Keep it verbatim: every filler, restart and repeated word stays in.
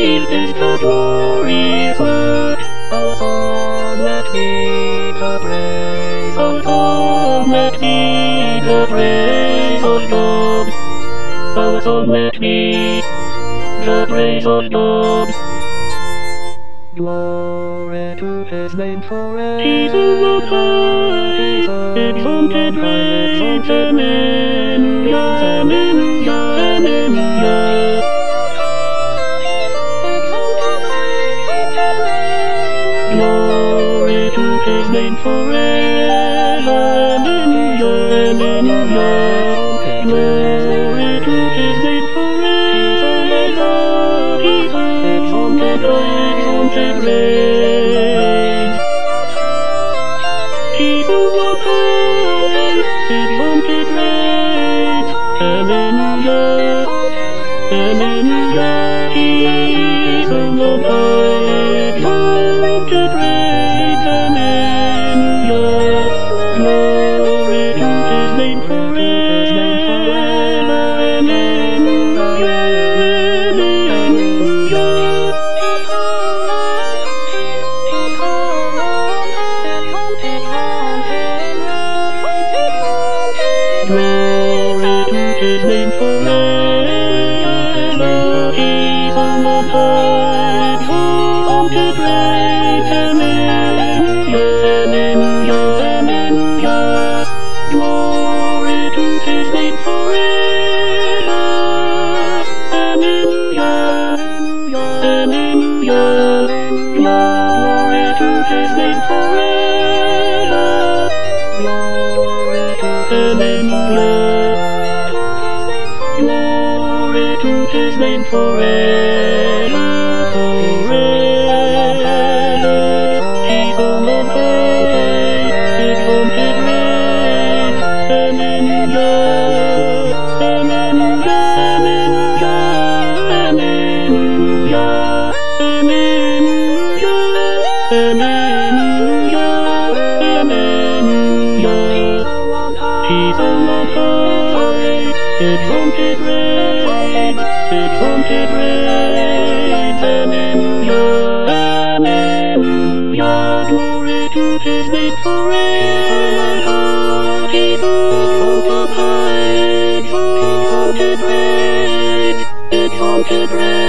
His is the glorious word. Our song let be the praise of God. Let be the praise of God. Our song let be the praise of God. Glory to His name forever. Jesus on high, exalted, great, Alleluia, Alleluia, Alleluia. Glory to His name forever. Alleluia, Alleluia. Glory to His name forever. He's exalted, exalted, reigns. He's on high, exalted, reigns. Alleluia, Alleluia. He's on high, exalted, reigns. Alleluia. Glory to His name forever. Alleluia, Alleluia. Glory to His name forever. He's on high, exalted, reigns. Alleluia, Alleluia, Alleluia. Glory to His name forever. Alleluia, Alleluia, glory to His name forever. Glory to Alleluia. Glory to His name forever, forever. He's on high, exalted, reigns. Alleluia, Alleluia, Alleluia, Alleluia, Alleluia, Alleluia, Alleluia. He's on high, exalted, reigns, exalted, reigns. Alleluia, Alleluia. Glory to His name forever. He's on high, exalted, reigns, exalted, reigns.